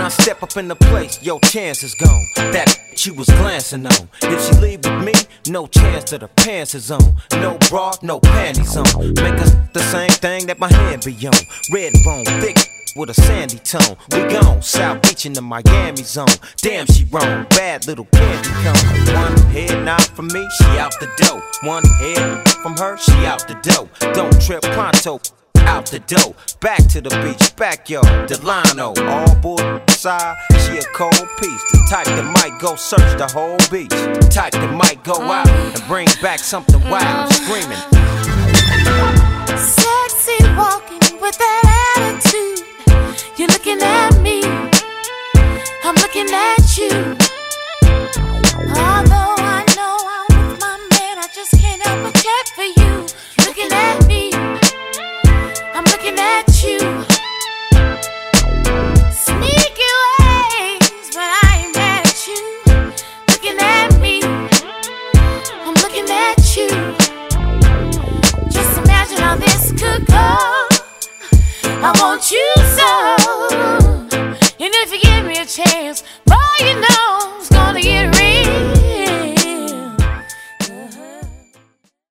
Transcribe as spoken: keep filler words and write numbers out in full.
I step up in the place, your chance is gone. That you was glancing on. If she leave with me, no chance that her pants is on. No bra, no panties on. Make us the same thing that my hand be on. Red bone, thick with a sandy tone. We gone, South Beach in the Miami zone. Damn, she wrong, bad little candy cone. One head nod from me, she out the dough. One head from her, she out the dough. Don't trip pronto, out the dough. Back to the beach, backyard, Delano. All board side, she a cold piece. The type that might go search the whole beach. The type that might go out and bring back something wild, screaming. Sexy walking with that attitude. You're looking at me, I'm looking at you. Although I know I'm with my man, I just can't help but check for you. Looking at me, I'm looking at you. Sneaky ways, but I ain't mad at you. Looking at me, I'm looking at you. Just imagine how this could go. I want you so, and if you give me a chance, boy, you know